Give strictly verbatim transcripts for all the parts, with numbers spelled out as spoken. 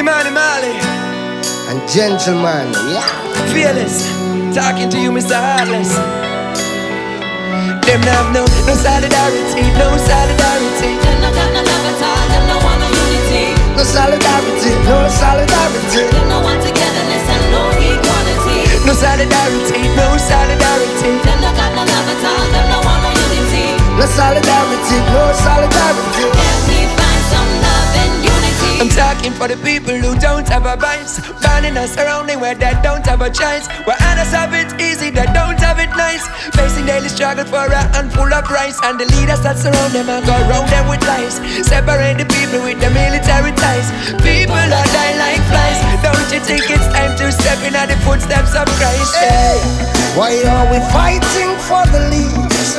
Kimani Mali and gentleman, yeah. Fearless, talking to you, Mister Heartless. Them have no, no solidarity, no solidarity. Them no got no love at all, them no want no unity. No solidarity, no solidarity. Them no want togetherness and no equality. No solidarity, no solidarity. Them no got no love at all, them no want no unity. No solidarity, no solidarity. Can we find some love and unity? I'm talking for the people who don't have a voice, born in a surrounding where they don't have a choice, where others have it easy, they don't have it nice, facing daily struggle for a handful of rice, and the leaders that surround them and go round them with lies, separate the people with the military ties. People are dying like flies. Don't you think it's time to step in at the footsteps of Christ? Hey, why are we fighting for the leaves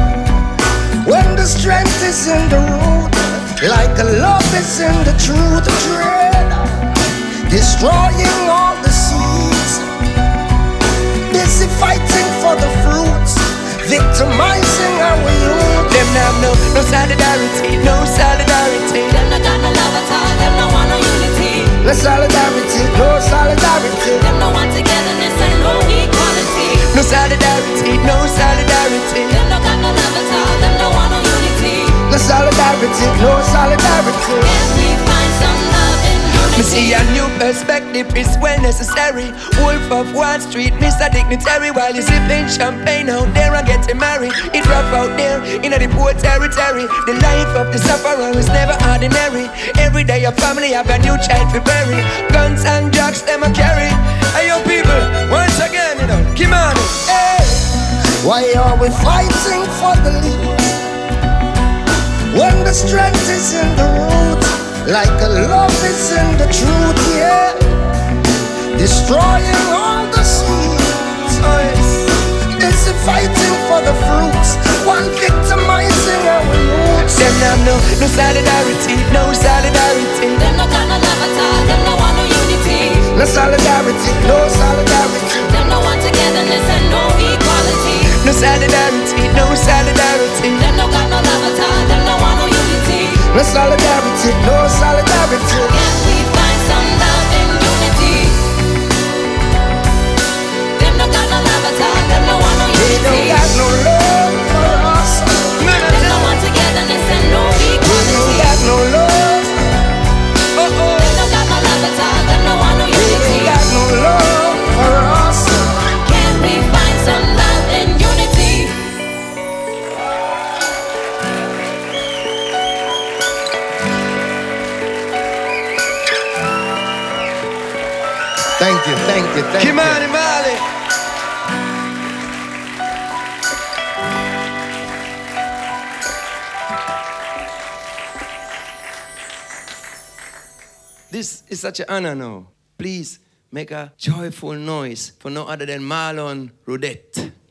when the strength is in the root? Like a love is in the truth, dread destroying all the seeds. Busy fighting for the fruits, victimizing our youth. Them have no, no solidarity, no solidarity. Them no got no love at all, them no want no unity. No solidarity, no solidarity. Them no want togetherness and no equality. No solidarity, no solidarity. Them no got no love at all, them no want no unity. No solidarity, no solidarity. Can we find some love and unity? Me see a new perspective is well necessary. Wolf of Wall Street, Mister Dignitary, while you sipping champagne out there and getting married. It rough out there in the poor territory. The life of the sufferer is never ordinary. Every day a family have a new child to bury. Guns and drugs them a carry. Hey yo people, once again you know, come on. Hey, why are we fighting for the lead when the strength is in the root? Like a love is in the truth, yeah. Destroying all the seeds. Oh, yes. Is it fighting for the fruits? One victimizing our roots. Them have no, no solidarity, no solidarity. Them no got no love at all, them no want no unity. No solidarity, no solidarity. Them no want togetherness and no equality. No solidarity, no solidarity. Them no got no love at all, them no want no unity. No solidarity, no solidarity. Can we find some love and unity? Them no got no love at all, them no want no They don't unity. got no love for us. Them no want togetherness and no They don't equality. got no love. Oh oh. Them no got no love at all, them no want no They don't unity. got no love for us. Can we find some love and unity? Thank you, thank you, thank you. Kimani Mali. This is such an honor now. Please make a joyful noise for no other than Marlon Rudette.